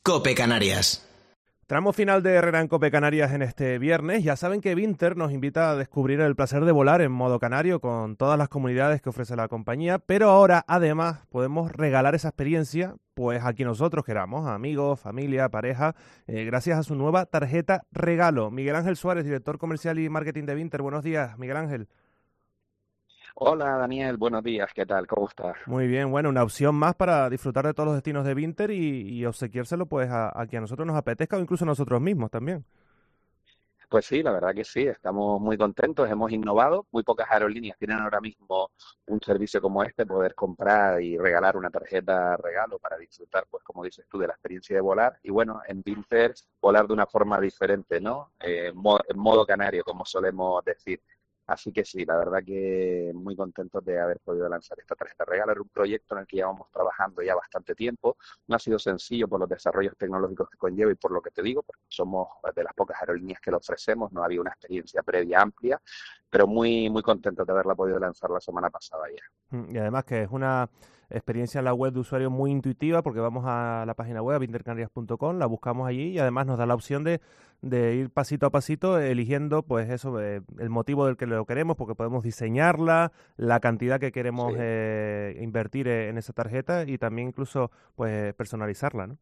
COPE Canarias. Tramo final de Herrera en COPE Canarias en este viernes. Ya saben que Vinter nos invita a descubrir el placer de volar en modo canario con todas las comunidades que ofrece la compañía, pero ahora además podemos regalar esa experiencia pues a quien nosotros queramos, a amigos, familia, pareja, gracias a su nueva tarjeta regalo. Miguel Ángel Suárez, director comercial y marketing de Vinter. Buenos días, Miguel Ángel. Hola Daniel, buenos días, ¿qué tal? ¿Cómo estás? Muy bien, bueno, una opción más para disfrutar de todos los destinos de Vinter y obsequiárselo pues a quien a nosotros nos apetezca o incluso a nosotros mismos también. Pues sí, la verdad que sí, estamos muy contentos, hemos innovado, muy pocas aerolíneas tienen ahora mismo un servicio como este, poder comprar y regalar una tarjeta regalo para disfrutar, pues como dices tú, de la experiencia de volar y bueno, en Vinter volar de una forma diferente, ¿no? En modo canario, como solemos decir. Así que sí, la verdad que muy contentos de haber podido lanzar esta tarjeta regalo. Era un proyecto en el que llevamos trabajando ya bastante tiempo. No ha sido sencillo por los desarrollos tecnológicos que conlleva y por lo que te digo, porque somos de las pocas aerolíneas que lo ofrecemos, no había una experiencia previa amplia, pero muy, muy contentos de haberla podido lanzar la semana pasada ya. Y además que es una experiencia en la web de usuario muy intuitiva porque vamos a la página web vintercanarias.com, la buscamos allí y además nos da la opción de ir pasito a pasito eligiendo pues eso, el motivo del que lo queremos porque podemos diseñarla, la cantidad que queremos Sí. invertir en esa tarjeta y también incluso pues personalizarla, ¿no?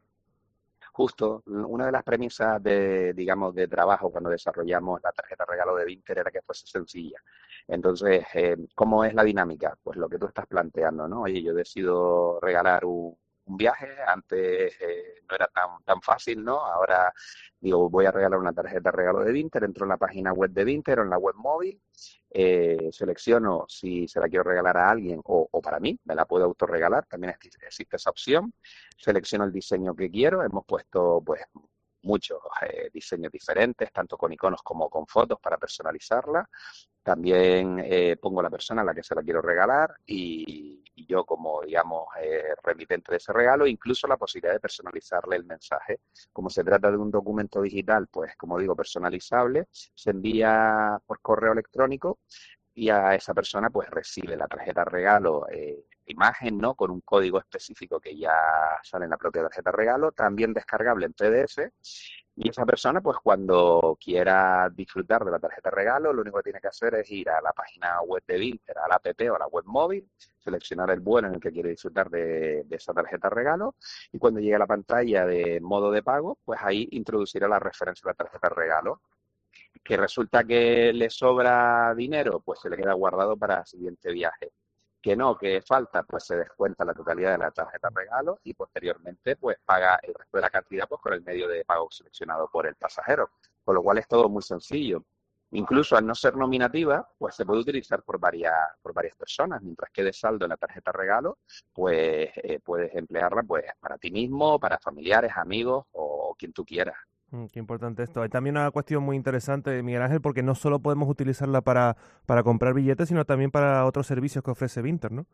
Justo, una de las premisas de, digamos, de trabajo cuando desarrollamos la tarjeta regalo de Vinter era que fuese sencilla. Entonces, ¿cómo es la dinámica? Pues lo que tú estás planteando, ¿no? Oye, yo decido regalar un viaje, antes no era tan fácil, ¿no? Ahora digo, voy a regalar una tarjeta regalo de Vinter, entro en la página web de Vinter o en la web móvil, selecciono si se la quiero regalar a alguien o para mí, me la puedo autorregalar, también existe esa opción. Selecciono el diseño que quiero, hemos puesto pues muchos diseños diferentes, tanto con iconos como con fotos para personalizarla. También pongo la persona a la que se la quiero regalar y yo como, digamos, remitente de ese regalo, incluso la posibilidad de personalizarle el mensaje. Como se trata de un documento digital, pues como digo, personalizable, se envía por correo electrónico y a esa persona pues recibe la tarjeta regalo, imagen, ¿no? Con un código específico que ya sale en la propia tarjeta regalo, también descargable en PDF. Y esa persona, pues cuando quiera disfrutar de la tarjeta regalo, lo único que tiene que hacer es ir a la página web de Vinter, a la app o a la web móvil, seleccionar el vuelo en el que quiere disfrutar de esa tarjeta regalo y cuando llegue a la pantalla de modo de pago, pues ahí introducirá la referencia de la tarjeta regalo. Que resulta que le sobra dinero, pues se le queda guardado para el siguiente viaje. Que no, que falta, pues se descuenta la totalidad de la tarjeta regalo y posteriormente pues paga el resto de la cantidad pues con el medio de pago seleccionado por el pasajero. Con lo cual es todo muy sencillo. Incluso al no ser nominativa, pues se puede utilizar por varias personas. Mientras quede saldo en la tarjeta regalo, pues puedes emplearla pues para ti mismo, para familiares, amigos o quien tú quieras. Qué importante esto. Hay también una cuestión muy interesante, Miguel Ángel, porque no solo podemos utilizarla para comprar billetes, sino también para otros servicios que ofrece Vinter, ¿no?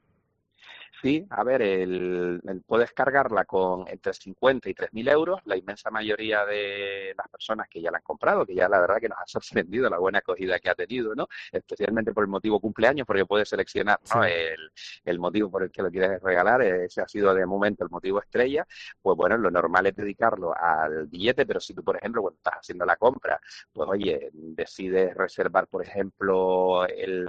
Sí, a ver, puedes cargarla con entre 50 y 3.000 euros. La inmensa mayoría de las personas que ya la han comprado, que ya la verdad que nos ha sorprendido la buena acogida que ha tenido, ¿no? Especialmente por el motivo cumpleaños, porque puedes seleccionar, Sí. ¿no? El motivo por el que lo quieres regalar, ese ha sido de momento el motivo estrella. Pues bueno, lo normal es dedicarlo al billete, pero si tú, por ejemplo, cuando estás haciendo la compra, pues oye, decides reservar, por ejemplo,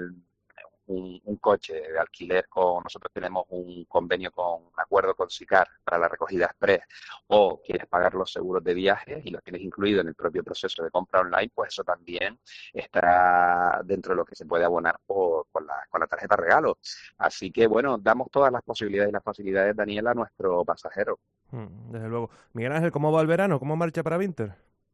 un coche de alquiler nosotros tenemos un convenio un acuerdo con Sicar para la recogida express, o quieres pagar los seguros de viaje y los tienes incluido en el propio proceso de compra online, pues eso también está dentro de lo que se puede abonar con la tarjeta regalo. Así que bueno, damos todas las posibilidades y las facilidades, Daniela, a nuestro pasajero. Desde luego. Miguel Ángel, ¿cómo va el verano? ¿Cómo marcha para Vinter?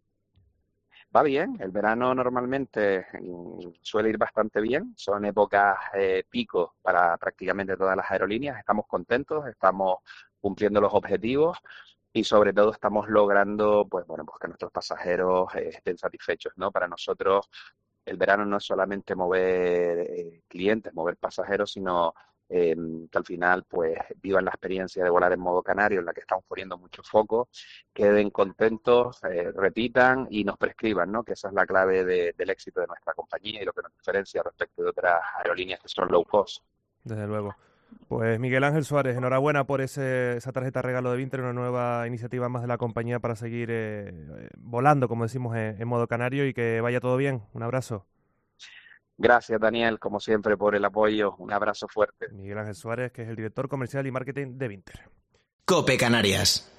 Va bien, el verano normalmente suele ir bastante bien, son épocas pico para prácticamente todas las aerolíneas, estamos contentos, estamos cumpliendo los objetivos y sobre todo estamos logrando, pues bueno, pues que nuestros pasajeros estén satisfechos, ¿no? Para nosotros el verano no es solamente mover clientes, mover pasajeros, sino que al final pues vivan la experiencia de volar en modo canario, en la que estamos poniendo mucho foco, queden contentos, repitan y nos prescriban, ¿no? Que esa es la clave del éxito de nuestra compañía y lo que nos diferencia respecto de otras aerolíneas que son low cost. Desde luego. Pues Miguel Ángel Suárez, enhorabuena por esa tarjeta regalo de Vinter, una nueva iniciativa más de la compañía para seguir volando, como decimos, en modo canario, y que vaya todo bien. Un abrazo. Gracias, Daniel, como siempre, por el apoyo. Un abrazo fuerte. Miguel Ángel Suárez, que es el director comercial y marketing de Vinter. COPE Canarias.